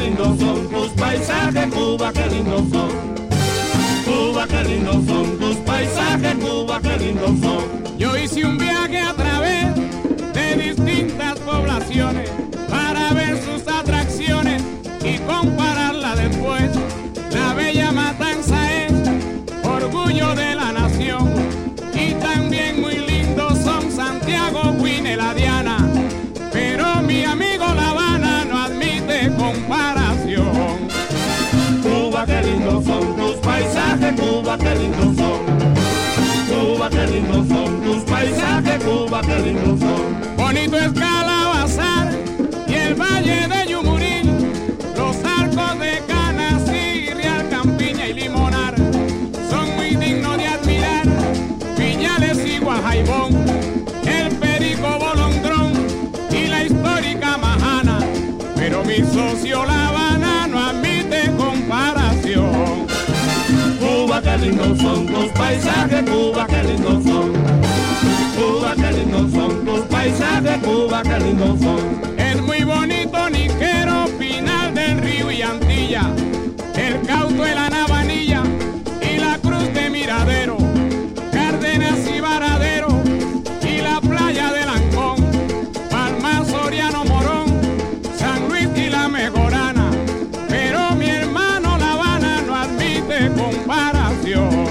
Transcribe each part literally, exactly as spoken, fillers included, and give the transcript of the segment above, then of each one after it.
lindos son tus paisajes, Cuba, qué lindos son. Cuba, qué lindos son tus paisajes, Cuba, qué lindos son. Yo hice un viaje a través de distintas poblaciones para ver sus atracciones y compararla después. La bella Matanza es orgullo de la nación y también muy lindos son Santiago, Guine, la Diana, pero mi amigo La Habana no admite comparación. Cuba, qué lindos son tus paisajes, Cuba, qué lindos son. Cuba, qué lindos son tus paisajes, Cuba, qué lindos son. Bonito es Calabazar y el valle de Yumurí, los arcos de Canasí, Real Campiña y Limonar, son muy dignos de admirar. Viñales y Guajaibón, el Perico Bolondrón y la histórica Majana, pero mi socio La Habana no admite comparación. Cuba, qué lindos son tus paisajes, Cuba, qué lindos son. Cuba, qué lindos son tus paisajes, Cuba, qué lindos son. Es muy bonito Niquero, Pinal del Río y Antilla, el Cauto de la Navanilla y la Cruz de Miradero, Cárdenas y Varadero y la playa del Ancón, Palma, Soriano, Morón, San Luis y la Mejorana, pero mi hermano La Habana no admite comparación.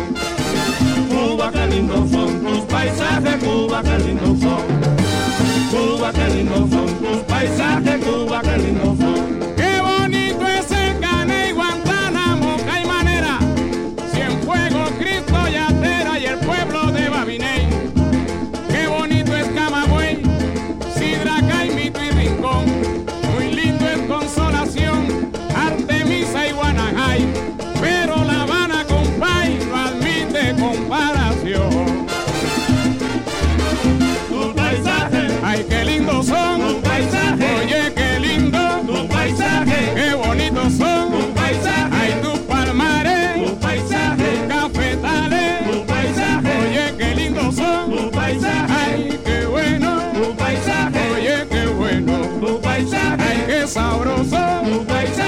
Cuba, qué lindos son tus paisajes, Cuba, qué lindos son. Cuba, qué lindos son tus paisajes, Cuba, qué lindos son. Qué bonito es el Caney, Guantánamo, Caimanera, Cienfuegos, Cristo, Yatera y el pueblo de Babiney. Qué bonito es Camagüey, Sidra, Caimito y Rincón. Muy lindo es Consolación, Artemisa y Guanajay, pero La Habana, compay, no admite comparación. Tu paisaje, Ay, qué lindos son, tu paisaje, oye, qué lindo, tu paisaje, qué bonitos son, tu paisaje, ay, tus palmares, tu paisaje, cafetales, tu paisaje, oye, qué lindos son, tu paisaje, ay, qué bueno, tu paisaje, oye, qué bueno, tu paisaje, ay, qué sabroso, tu paisaje.